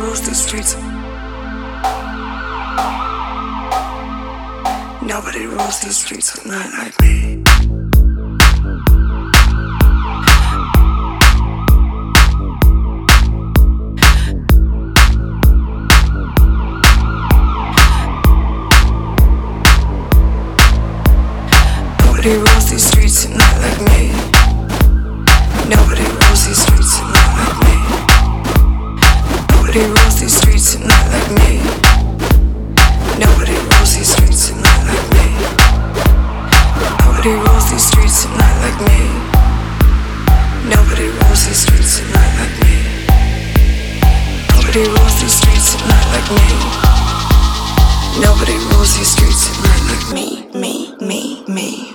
rules these streets. Nobody rules these streets at night like me. Nobody rules these streets at night like me. Nobody rules these streets at night like me. Nobody rules these streets at night like me. Nobody rules these streets at night like me. Nobody rules these streets at night like me. Nobody rules these streets at night like me. Nobody rules these streets at night like me. Nobody rules these streets at night like me, me.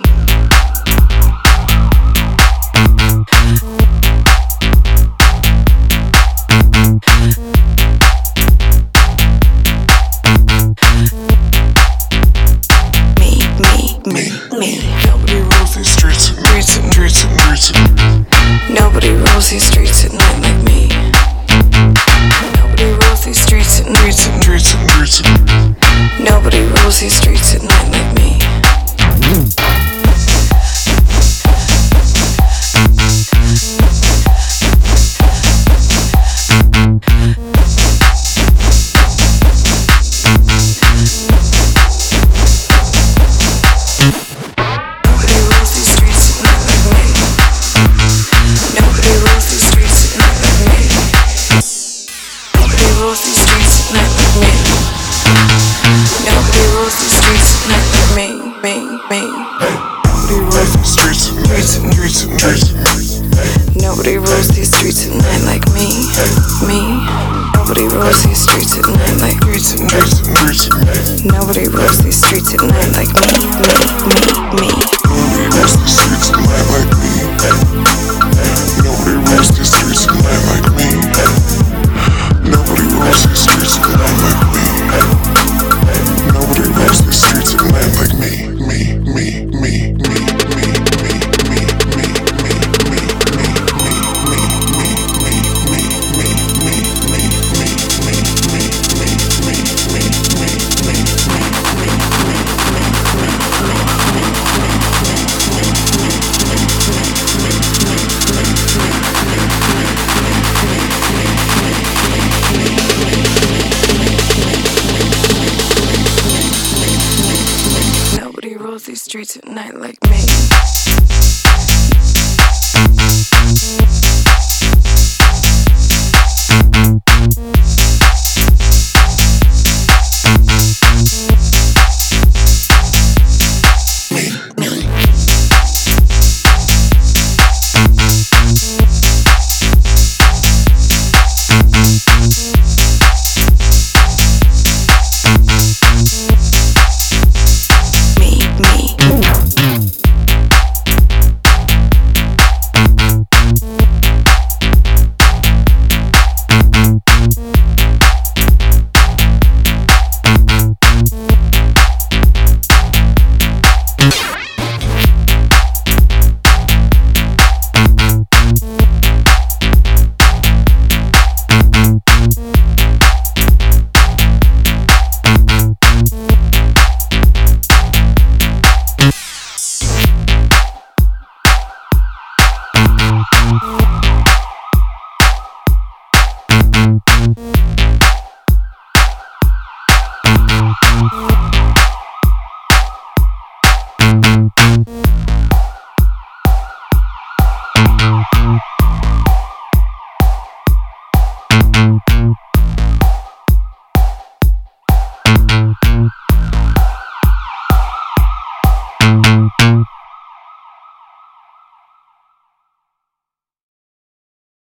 Nobody rules these streets at night. Nobody rules these streets at night like me. Nobody rules these streets at night. Nobody rules these streets at night like me. Nobody rules these streets at night like me. Nobody rules these streets at night like me. Nobody rules these streets at night like me. Nobody rules these streets at night like me. Nobody rules these streets at night like me. Nobody rules these streets at night like me. Nobody rules these streets at night like me. Nobody rules these streets at night like me.